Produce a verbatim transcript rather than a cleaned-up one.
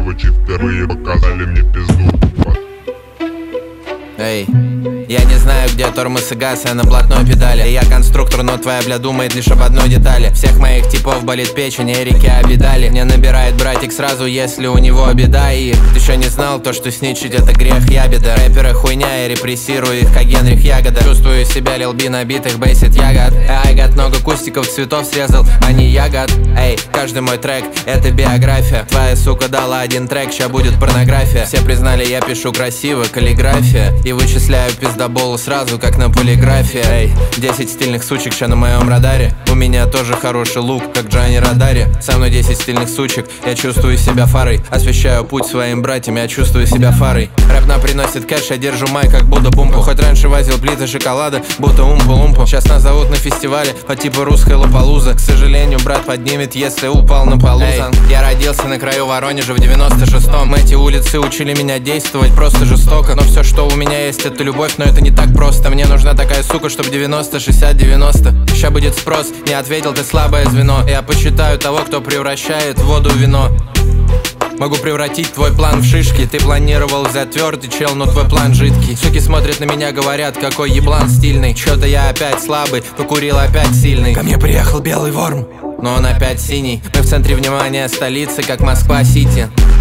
девочек впервые показали мне пизду. Эй, я не знаю, где тормоз и газ, я на блатной педали. Я конструктор, но твоя бля думает лишь об одной детали. Всех моих типов болит печень, Эрики обидали. Мне набирает братик сразу, если у него беда. И ты еще не знал то, что сничить это грех, я беда. Рэперы хуйня, я репрессирую их, как Генрих Ягода. Чувствую себя Лил Би набитых, бейсит ягод. Ай, гад, много кустиков, цветов срезал, а не ягод. Эй, каждый мой трек — это биография. Твоя сука дала один трек, ща будет порнография. Все признали, я пишу красиво, каллиграфия. И вычисляю пиздоболу сразу, как на полиграфе. Эй, десять стильных сучек ща на моем радаре. У меня тоже хороший лук, как Джани Радаре. Со мной десять стильных сучек, я чувствую себя фарой. Освещаю путь своим братьям, я чувствую себя фарой. Рэп нам приносит кэш, я держу майк, как Будда Бумпу. Хоть раньше возил плиты шоколада, будто умпу-лумпу. Сейчас нас зовут на фестивале по типу русской Лопалуза. К сожалению, брат поднимет, если упал на полу. Эй, я родился на краю Воронежа в девяносто шестом. Эти улицы учили меня действовать просто жестоко. Но все, что у меня есть, это любовь, но это не так просто. Мне нужна такая сука, чтоб девяносто шестьдесят девяносто. Ща будет спрос, не ответил, ты слабое звено. Я почитаю того, кто превращает воду в вино. Могу превратить твой план в шишки. Ты планировал взять твердый чел, но твой план жидкий. Суки смотрят на меня, говорят, какой еблан стильный. Чё-то я опять слабый, покурил опять сильный. Ко мне приехал белый ворм, но он опять синий. Мы в центре внимания столицы, как Москва-Сити.